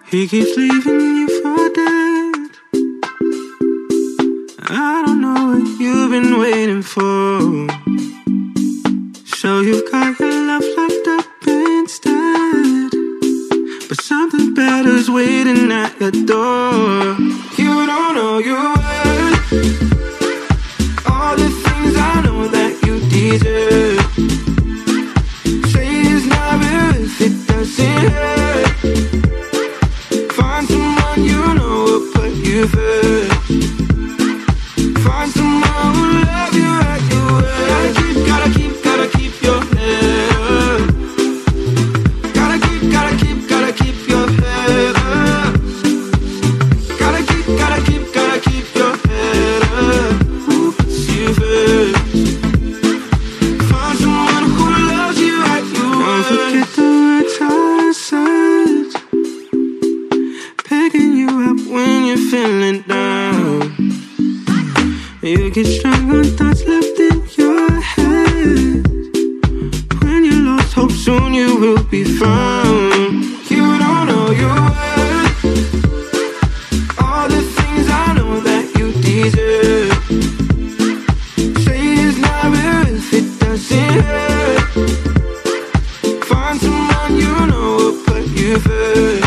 He keeps leaving you for dead. I don't know what you've been waiting for. So you've got your love locked up instead, but something better's waiting at your door. You don't know your worth, all the things I know that you deserve. Say it's not real if it doesn't hurt. Find someone you know will put you first. Find someone who love you at your worst. Gotta keep your head up. Gotta keep your head up. Gotta keep your head up. Who puts you first? Find someone who loves you at your worst. Don't forget the words I said, picking you up when you're feeling down. You get strong on thoughts left in your head. When you lost hope, soon you will be found. You don't know your worth, all the things I know that you deserve. Say it's not real if it doesn't hurt. Find someone you know will put you first.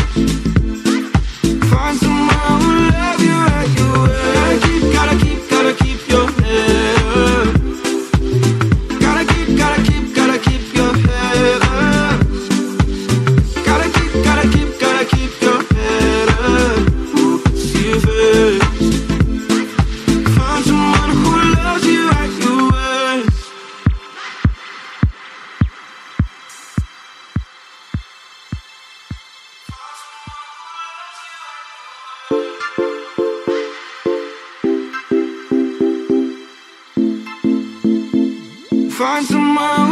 Find someone who love you at your worst. Gotta keep your head up. Gotta keep your head up. Gotta keep your head up. Who puts you first? Find someone who loves you at your worst. Find someone